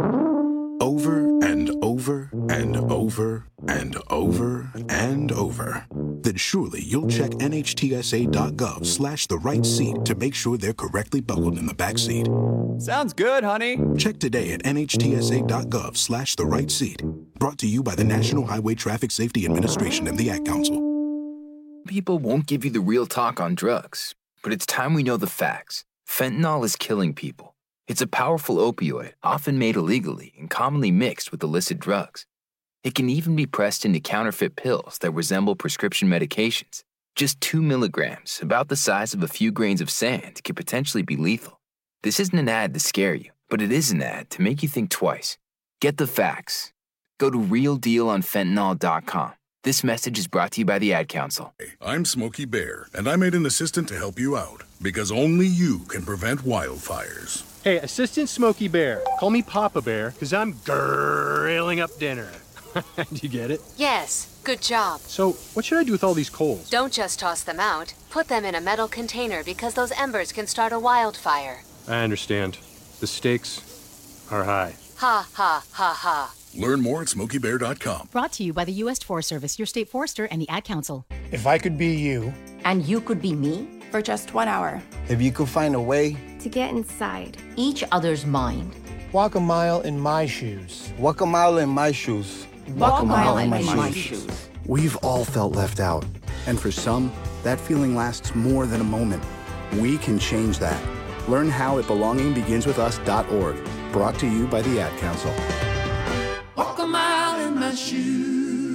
Over and over and over and over and over, then surely you'll check N H T S A dot gov slash the right seat to make sure they're correctly buckled in the back seat. Sounds good, honey. Check today at N H T S A dot gov slash the right seat. Brought to you by the National Highway Traffic Safety Administration and the Ad Council. People won't give you the real talk on drugs, but it's time we know the facts. Fentanyl is killing people. It's a powerful opioid, often made illegally and commonly mixed with illicit drugs. It can even be pressed into counterfeit pills that resemble prescription medications. Just two milligrams, about the size of a few grains of sand, can potentially be lethal. This isn't an ad to scare you, but it is an ad to make you think twice. Get the facts. Go to real deal on fentanyl dot com. This message is brought to you by the Ad Council. I'm Smokey Bear, and I made an assistant to help you out, because only you can prevent wildfires. Hey, Assistant Smokey Bear. Call me Papa Bear, because I'm grilling up dinner. Do you get it? Yes, good job. So, what should I do with all these coals? Don't just toss them out. Put them in a metal container because those embers can start a wildfire. I understand. The stakes are high. Ha, ha, ha, ha. Learn more at smokey bear dot com. Brought to you by the U S Forest Service, your state forester, and the Ad Council. If I could be you. And you could be me? For just one hour. If you could find a way. To get inside. Each other's mind. Walk a mile in my shoes. Walk a mile in my shoes. Walk, Walk a mile, mile in, in my, my shoes. shoes. We've all felt left out. And for some, that feeling lasts more than a moment. We can change that. Learn how at belonging begins with us dot org. Brought to you by the Ad Council. Walk a mile in my shoes.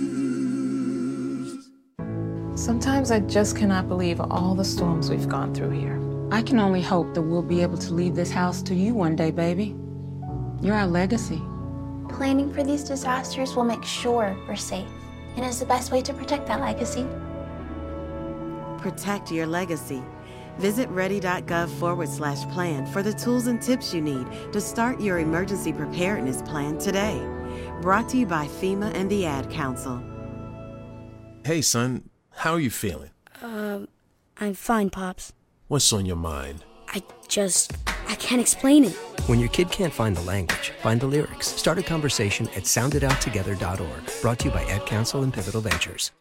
Sometimes I just cannot believe all the storms we've gone through here. I can only hope that we'll be able to leave this house to you one day, baby. You're our legacy. Planning for these disasters will make sure we're safe, and is the best way to protect that legacy. Protect your legacy. Visit ready.gov forward slash plan for the tools and tips you need to start your emergency preparedness plan today. Brought to you by FEMA and the Ad Council. Hey, son, how are you feeling? Um, I'm fine, Pops. What's on your mind? I just, I can't explain it. When your kid can't find the language, find the lyrics. Start a conversation at sound it out together dot org. Brought to you by Ad Council and Pivotal Ventures.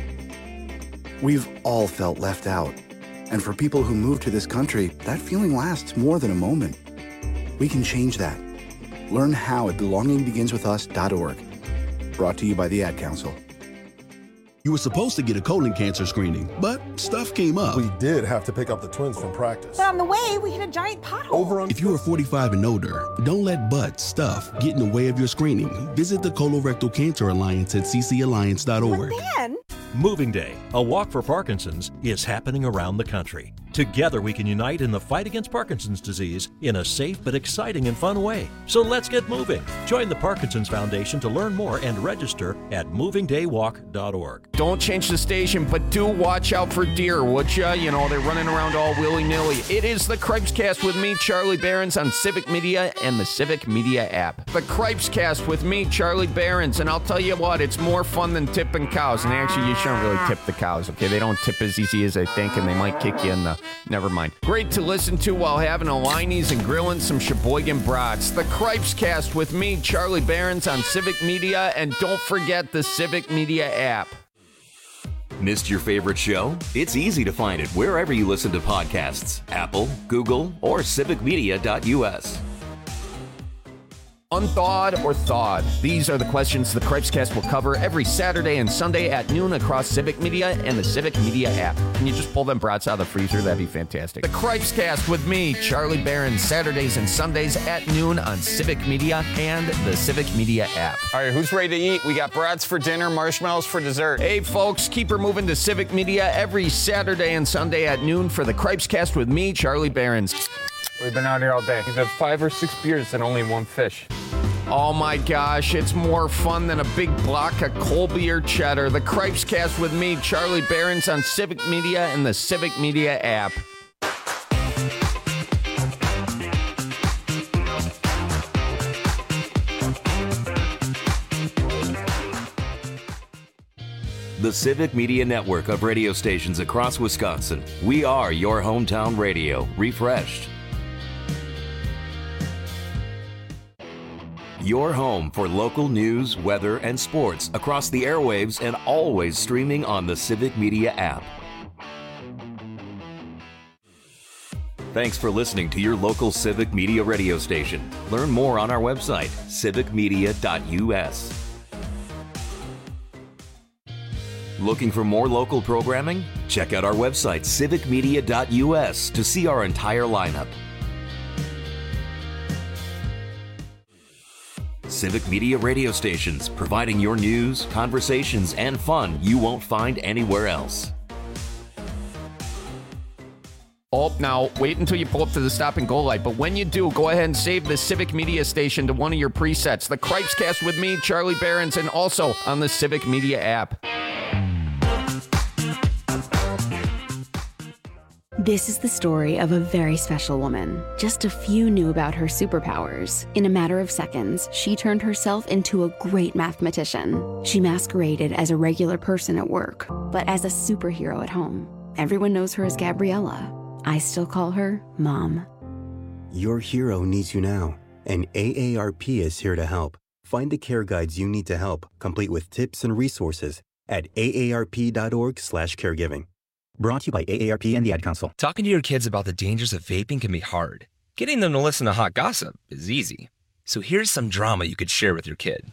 We've all felt left out. And for people who move to this country, that feeling lasts more than a moment. We can change that. Learn how at belonging begins with us dot org. Brought to you by the Ad Council. You were supposed to get a colon cancer screening, but stuff came up. We did have to pick up the twins from practice. But on the way, we hit a giant pothole. Over on if you are forty-five and older, don't let butt stuff get in the way of your screening. Visit the Colorectal Cancer Alliance at c c alliance dot org. But then... Moving Day, a walk for Parkinson's, is happening around the country. Together we can unite in the fight against Parkinson's disease in a safe but exciting and fun way. So let's get moving. Join the Parkinson's Foundation to learn more and register at moving day walk dot org. Don't change the station, but do watch out for deer, would ya? You know, they're running around all willy-nilly. It is the Cripes Cast with me, Charlie Behrens, on Civic Media and the Civic Media app. The Cripes Cast with me, Charlie Behrens, and I'll tell you what, it's more fun than tipping cows. And actually, you shouldn't really tip the cows, okay? They don't tip as easy as they think, and they might kick you in the... Never mind. Great to listen to while having a Liney's and grilling some Sheboygan brats. The Cripes Cast with me, Charlie Behrens, on Civic Media, and don't forget the Civic Media app. Missed your favorite show? It's easy to find it wherever you listen to podcasts. Apple, Google, or civic media dot u s. Unthawed or thawed? These are the questions the Cripescast will cover every Saturday and Sunday at noon across Civic Media and the Civic Media app. Can you just pull them brats out of the freezer? That'd be fantastic. The Cripescast with me, Charlie Barron, Saturdays and Sundays at noon on Civic Media and the Civic Media app. All right, who's ready to eat? We got brats for dinner, marshmallows for dessert. Hey, folks, keep her moving to Civic Media every Saturday and Sunday at noon for the Cripescast with me, Charlie Barron. We've been out here all day. We've had five or six beers and only one fish. Oh my gosh, it's more fun than a big block of Colby or cheddar. The Cripescast with me, Charlie Barron's on Civic Media and the Civic Media app. The Civic Media Network of radio stations across Wisconsin. We are your hometown radio, refreshed. Your home for local news, weather, and sports across the airwaves and always streaming on the Civic Media app. Thanks for listening to your local Civic Media radio station. Learn more on our website, civic media dot u s. Looking for more local programming? Check out our website, civic media dot u s, to see our entire lineup. Civic Media radio stations, providing your news, conversations, and fun you won't find anywhere else. Oh, now, wait until you pull up to the stop and go light, but when you do, go ahead and save the Civic Media station to one of your presets. The Cripescast with me, Charlie Barron's, and also on the Civic Media app. This is the story of a very special woman. Just a few knew about her superpowers. In a matter of seconds, she turned herself into a great mathematician. She masqueraded as a regular person at work, but as a superhero at home. Everyone knows her as Gabriella. I still call her Mom. Your hero needs you now, and A A R P is here to help. Find the care guides you need to help, complete with tips and resources at A A R P dot org slash caregiving. Brought to you by A A R P and the Ad Council. Talking to your kids about the dangers of vaping can be hard. Getting them to listen to hot gossip is easy. So here's some drama you could share with your kid.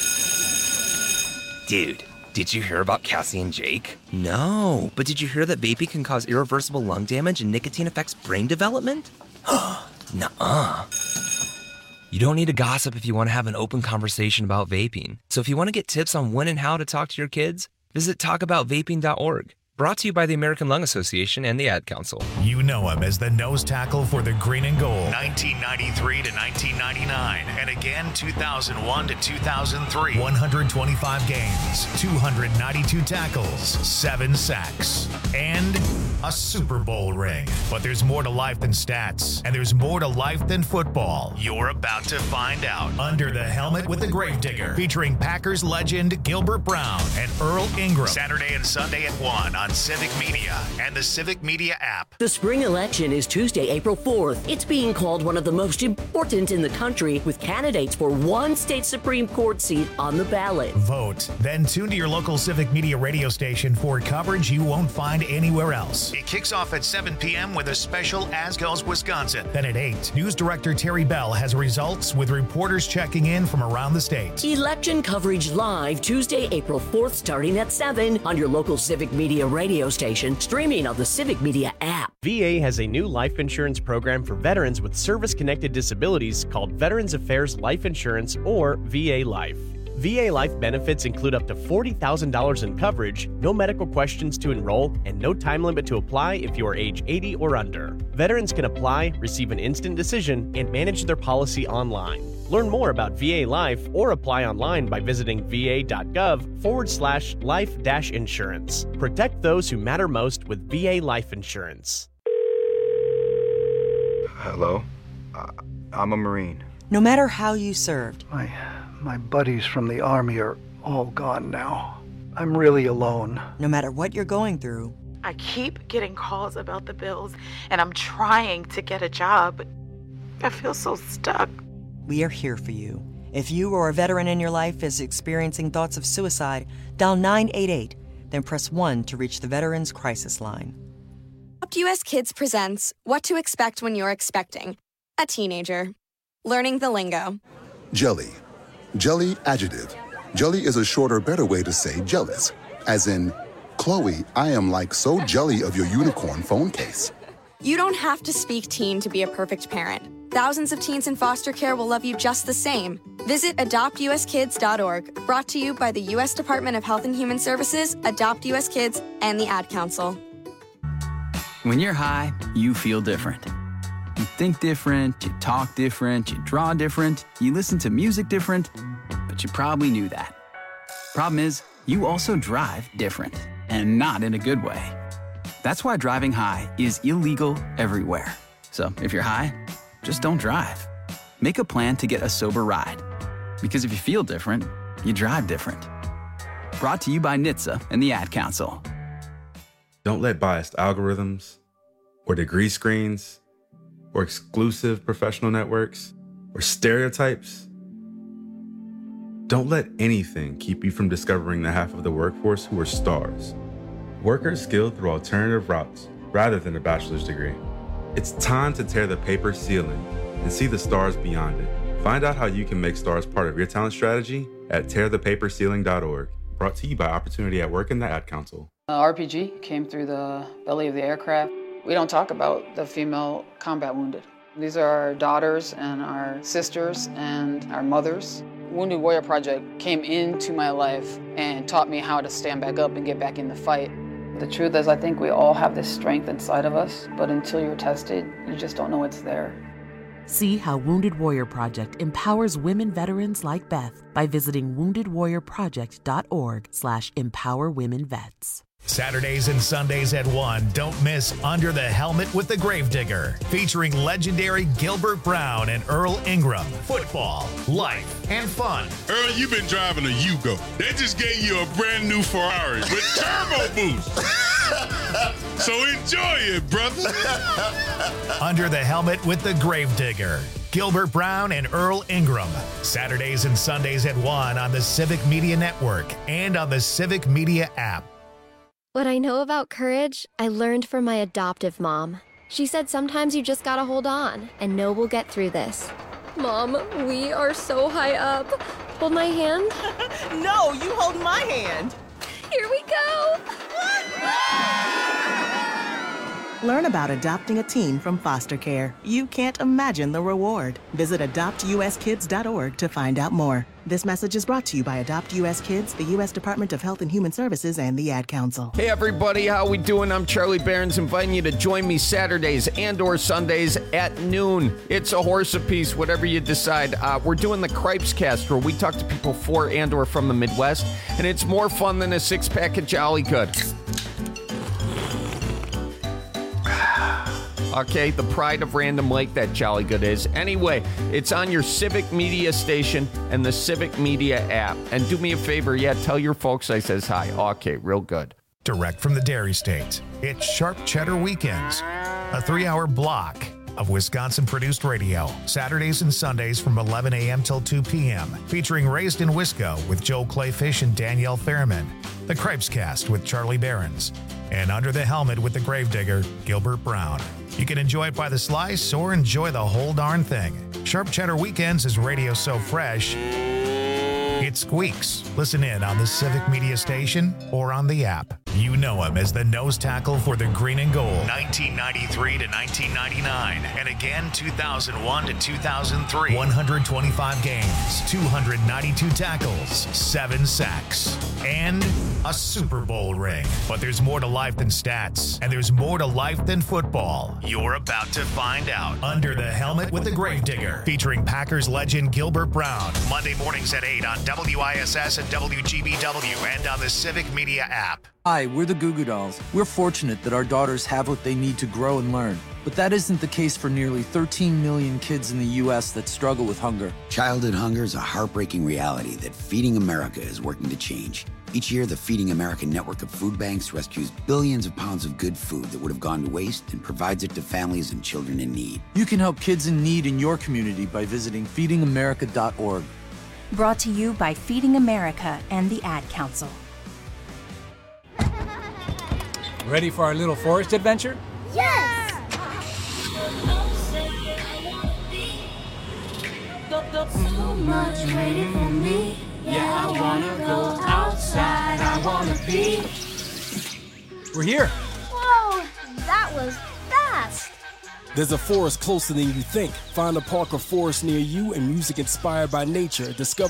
Dude, did you hear about Cassie and Jake? No, but did you hear that vaping can cause irreversible lung damage and nicotine affects brain development? Nuh-uh. You don't need to gossip if you want to have an open conversation about vaping. So if you want to get tips on when and how to talk to your kids, visit talk about vaping dot org. Brought to you by the American Lung Association and the Ad Council. You know him as the nose tackle for the green and gold. nineteen ninety-three to nineteen ninety-nine. And again, two thousand one to two thousand three. one hundred twenty-five games, two hundred ninety-two tackles, seven sacks, and a Super Bowl ring. But there's more to life than stats, and there's more to life than football. You're about to find out. Under the Helmet with the Gravedigger, featuring Packers legend Gilbert Brown and Earl Ingram. Saturday and Sunday at one on Civic Media and the Civic Media app. The spring election is Tuesday, April fourth. It's being called one of the most important in the country, with candidates for one state Supreme Court seat on the ballot. Vote. Then tune to your local Civic Media radio station for coverage you won't find anywhere else. It kicks off at seven p.m. with a special As Goes Wisconsin. Then at eight, News Director Terry Bell has results with reporters checking in from around the state. Election coverage live Tuesday, April fourth, starting at seven on your local Civic Media radio station, streaming on the Civic Media app. V A has a new life insurance program for veterans with service-connected disabilities called Veterans Affairs Life Insurance, or V A Life. V A Life benefits include up to forty thousand dollars in coverage, no medical questions to enroll, and no time limit to apply if you are age eighty or under. Veterans can apply, receive an instant decision, and manage their policy online. Learn more about V A Life or apply online by visiting va.gov forward slash life dash insurance. Protect those who matter most with V A Life Insurance. Hello? Uh, I'm a Marine. No matter how you served. My, my buddies from the Army are all gone now. I'm really alone. No matter what you're going through. I keep getting calls about the bills, and I'm trying to get a job, but I feel so stuck. We are here for you. If you or a veteran in your life is experiencing thoughts of suicide, dial nine eight eight, then press one to reach the Veterans Crisis Line. Adopt U S Kids presents What to Expect When You're Expecting a Teenager. Learning the lingo. Jelly. Jelly adjective. Jelly is a shorter, better way to say jealous. As in, Chloe, I am like so jelly of your unicorn phone case. You don't have to speak teen to be a perfect parent. Thousands of teens in foster care will love you just the same. Visit adopt u s kids dot org, brought to you by the U S Department of Health and Human Services, Adopt U S Kids, and the Ad Council. When you're high, you feel different. You think different, you talk different, you draw different, you listen to music different, but you probably knew that. Problem is, you also drive different, and not in a good way. That's why driving high is illegal everywhere. So if you're high, just don't drive. Make a plan to get a sober ride. Because if you feel different, you drive different. Brought to you by N H T S A and the Ad Council. Don't let biased algorithms, or degree screens, or exclusive professional networks, or stereotypes. Don't let anything keep you from discovering the half of the workforce who are stars. Workers skilled through alternative routes rather than a bachelor's degree. It's time to tear the paper ceiling and see the stars beyond it. Find out how you can make stars part of your talent strategy at tear the paper ceiling dot org. Brought to you by Opportunity at Work and the Ad Council. Uh, R P G came through the belly of the aircraft. We don't talk about the female combat wounded. These are our daughters and our sisters and our mothers. Wounded Warrior Project came into my life and taught me how to stand back up and get back in the fight. The truth is, I think we all have this strength inside of us, but until you're tested, you just don't know it's there. See how Wounded Warrior Project empowers women veterans like Beth by visiting wounded warrior project dot org slash empower women vets. Saturdays and Sundays at one, don't miss Under the Helmet with the Gravedigger, featuring legendary Gilbert Brown and Earl Ingram. Football, life, and fun. Earl, you've been driving a Yugo. They just gave you a brand new Ferrari with turbo boost. So enjoy it, brother. Under the Helmet with the Gravedigger. Gilbert Brown and Earl Ingram. Saturdays and Sundays at one on the Civic Media Network and on the Civic Media app. What I know about courage, I learned from my adoptive mom. She said sometimes you just gotta hold on and know we'll get through this. Mom, we are so high up. Hold my hand. No, you hold my hand. Here we go. Learn about adopting a teen from foster care. You can't imagine the reward. Visit adopt u s kids dot org to find out more. This message is brought to you by Adopt U S Kids, the U S Department of Health and Human Services, and the Ad Council. Hey everybody, how we doing? I'm Charlie Behrens, inviting you to join me Saturdays and or Sundays at noon. It's a horse apiece, whatever you decide. Uh, we're doing the Cripes Cast, where we talk to people for and or from the Midwest, and it's more fun than a six-pack of Jolly Good. Okay, the pride of Random Lake, that Jolly Good is. Anyway, it's on your Civic Media station and the Civic Media app. And do me a favor, yeah, tell your folks I says hi. Okay, real good. Direct from the Dairy State, it's Sharp Cheddar Weekends, a three-hour block of Wisconsin-produced radio, Saturdays and Sundays from eleven a.m. till two p.m., featuring Raised in Wisco with Joel Clayfish and Danielle Fairman, the Cripes Cast with Charlie Behrens, and Under the Helmet with the Gravedigger, Gilbert Brown. You can enjoy it by the slice or enjoy the whole darn thing. Sharp Cheddar Weekends is radio so fresh, it squeaks. Listen in on the Civic Media station or on the app. You know him as the nose tackle for the Green and Gold, nineteen ninety-three to nineteen ninety-nine, and again two thousand one to two thousand three. one hundred twenty-five games, two hundred ninety-two tackles, seven sacks, and a Super Bowl ring. But there's more to life than stats, and there's more to life than football. You're about to find out. Under the Helmet with the Gravedigger, featuring Packers legend Gilbert Brown, Monday mornings at eight on W I S S and W G B W and on the Civic Media app. Hi, we're the Goo Goo Dolls. We're fortunate that our daughters have what they need to grow and learn. But that isn't the case for nearly thirteen million kids in the U S that struggle with hunger. Childhood hunger is a heartbreaking reality that Feeding America is working to change. Each year, the Feeding America network of food banks rescues billions of pounds of good food that would have gone to waste and provides it to families and children in need. You can help kids in need in your community by visiting feeding america dot org. Brought to you by Feeding America and the Ad Council. Ready for our little forest adventure? Yes! Too much waiting for me. Yeah, I wanna go outside. I wanna be. We're here. Whoa, that was fast. There's a forest closer than you think. Find a park or forest near you and music inspired by nature. Discover